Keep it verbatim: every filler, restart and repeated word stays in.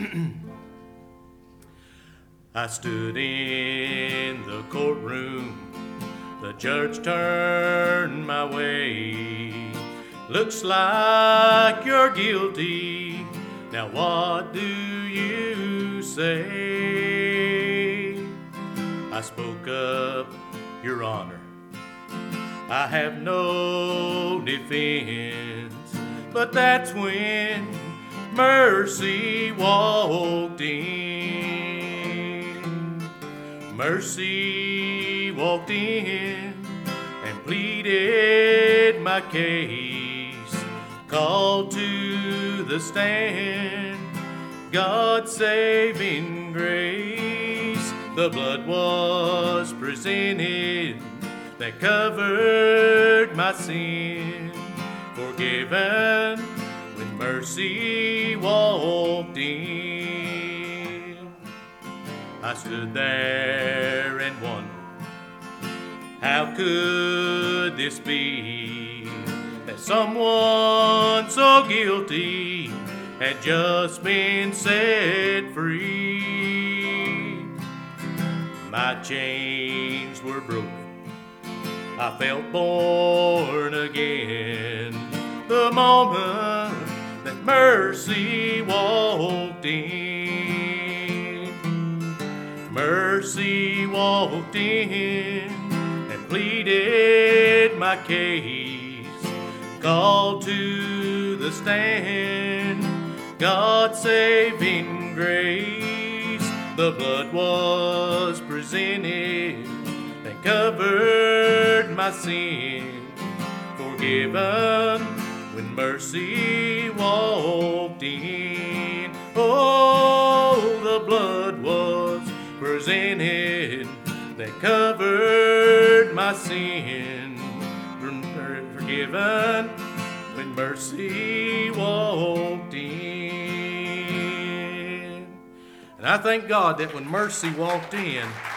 I stood in the courtroom, the judge turned my way. Looks like you're guilty, now what do you say? I spoke up, Your Honor, I have no defense. But that's when mercy walked in. Mercy walked in and pleaded my case. Called to the stand God's saving grace. The blood was presented that covered my sin. Forgiven when mercy walked in. I stood there and wondered, how could this be, that someone so guilty had just been set free? My chains were broken, I felt born again the moment that mercy walked in. Mercy walked in and pleaded my case. Called to the stand God's saving grace. The blood was presented that covered my sin. Forgiven when mercy walked in. Oh, the blood was presented that covered my sin. Forgiven when mercy walked in. And I thank God that when mercy walked in,